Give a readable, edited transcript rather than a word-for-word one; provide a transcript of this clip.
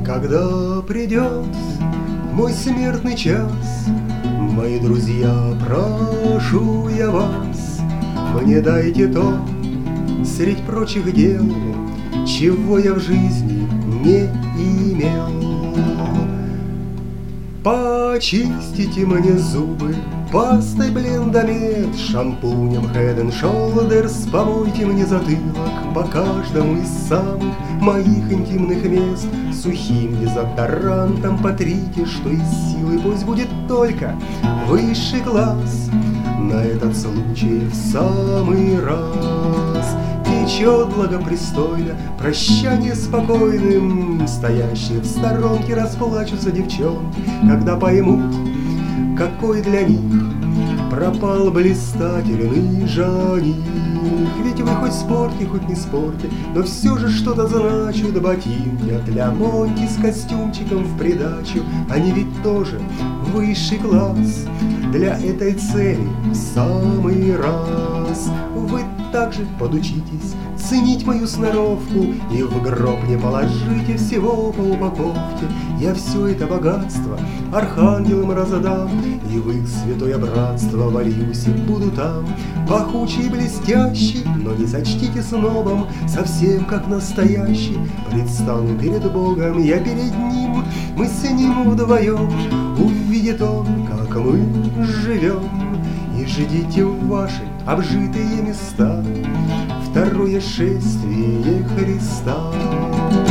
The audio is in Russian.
Когда придет мой смертный час, мои друзья, прошу я вас, мне дайте то, средь прочих дел, чего я в жизни не имел. Почистите мне зубы пастой Блендамед, шампунем Head and Shoulders, помойте мне затылок по каждому из самых моих интимных мест. Сухим дезодорантом потрите, что из силы, пусть будет только высший класс. На этот случай в самый раз течет благопристойно прощание спокойным. Стоящие в сторонке расплачутся девчонки, когда поймут, какой для них пропал блистательный жених. Ведь вы хоть спорьте, хоть не спорьте, но все же что-то значат ботинки от Ля Монти с костюмчиком в придачу. Они ведь тоже высший класс для этой цели в самый раз. Вы также подучитесь ценить мою сноровку и в гроб не положите всего по упаковке. Я все это богатство архангелам раздам, и в их святое братство вольюсь и буду там пахучий и блестящий, но не сочтите снобом, совсем как настоящий. Предстану перед Богом я перед Ним, мы с Ним вдвоем, увидит Он, как мы живем. И ждите в ваши обжитые места второе шествие Христа.